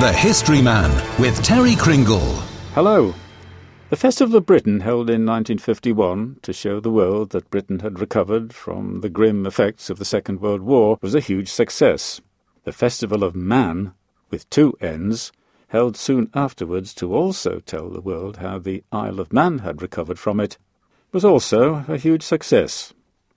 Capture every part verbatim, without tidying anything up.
The History Man with Terry Kringle. Hello. The Festival of Britain, held in nineteen fifty-one to show the world that Britain had recovered from the grim effects of the Second World War, was a huge success. The Festival of Man, with two N's, held soon afterwards to also tell the world how the Isle of Man had recovered from it, was also a huge success.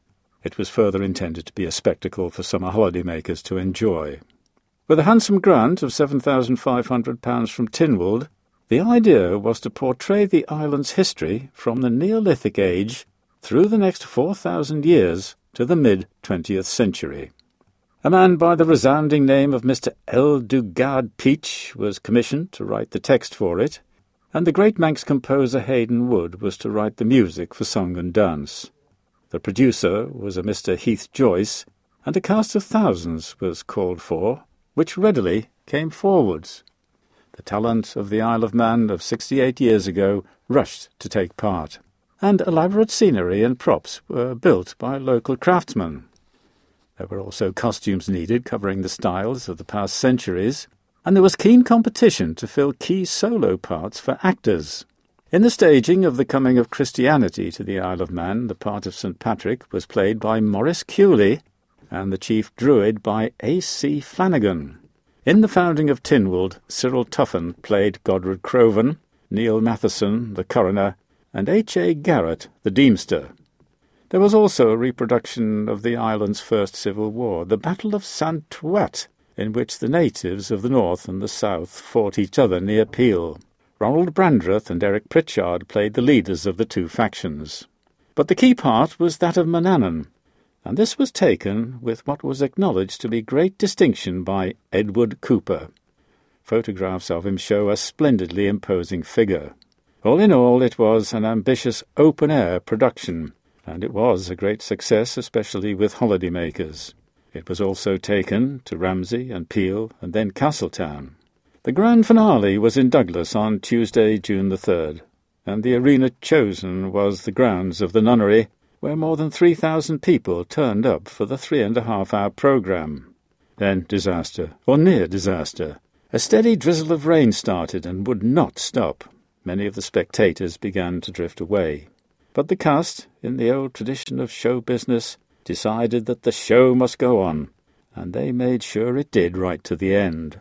It was further intended to be a spectacle for summer holidaymakers to enjoy. With a handsome grant of seven thousand five hundred pounds from Tynwald, the idea was to portray the island's history from the Neolithic age through the next four thousand years to the mid-twentieth century. A man by the resounding name of Mister L. Dugard Peach was commissioned to write the text for it, and the great Manx composer Hayden Wood was to write the music for song and dance. The producer was a Mister Heath Joyce, and a cast of thousands was called for, which readily came forwards. The talent of the Isle of Man of sixty-eight years ago rushed to take part, and elaborate scenery and props were built by local craftsmen. There were also costumes needed covering the styles of the past centuries, and there was keen competition to fill key solo parts for actors. In the staging of the coming of Christianity to the Isle of Man, the part of Saint Patrick was played by Maurice Cooley, and the chief druid by A C Flanagan. In the founding of Tynwald, Cyril Tuffin played Godred Crovan, Neil Matheson, the coroner, and H A Garrett, the deemster. There was also a reproduction of the island's first civil war, the Battle of Sant Tuat, in which the natives of the north and the south fought each other near Peel. Ronald Brandreth and Eric Pritchard played the leaders of the two factions. But the key part was that of Manannan, and this was taken with what was acknowledged to be great distinction by Edward Cooper. Photographs of him show a splendidly imposing figure. All in all, it was an ambitious open-air production, and it was a great success, especially with holidaymakers. It was also taken to Ramsey and Peel and then Castletown. The grand finale was in Douglas on Tuesday, June the third, and the arena chosen was the grounds of the nunnery, where more than three thousand people turned up for the three-and-a-half-hour programme. Then disaster, or near disaster. A steady drizzle of rain started and would not stop. Many of the spectators began to drift away. But the cast, in the old tradition of show business, decided that the show must go on, and they made sure it did right to the end.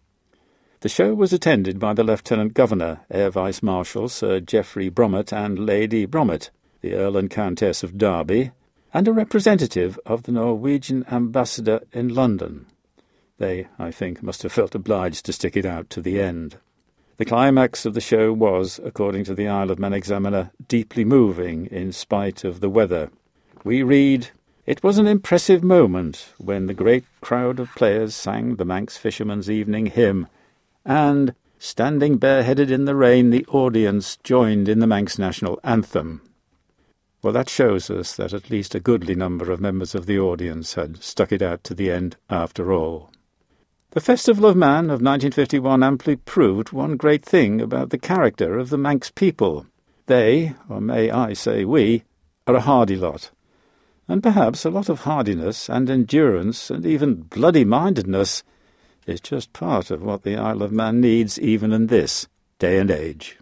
The show was attended by the Lieutenant Governor, Air Vice Marshal Sir Geoffrey Bromett and Lady Bromett, the Earl and Countess of Derby, and a representative of the Norwegian ambassador in London. They, I think, must have felt obliged to stick it out to the end. The climax of the show was, according to the Isle of Man Examiner, deeply moving in spite of the weather. We read, "It was an impressive moment when the great crowd of players sang the Manx Fisherman's Evening Hymn, and, standing bareheaded in the rain, the audience joined in the Manx National Anthem." Well, that shows us that at least a goodly number of members of the audience had stuck it out to the end after all. The Festival of Man of nineteen fifty-one amply proved one great thing about the character of the Manx people. They, or may I say we, are a hardy lot. And perhaps a lot of hardiness and endurance and even bloody-mindedness is just part of what the Isle of Man needs even in this day and age.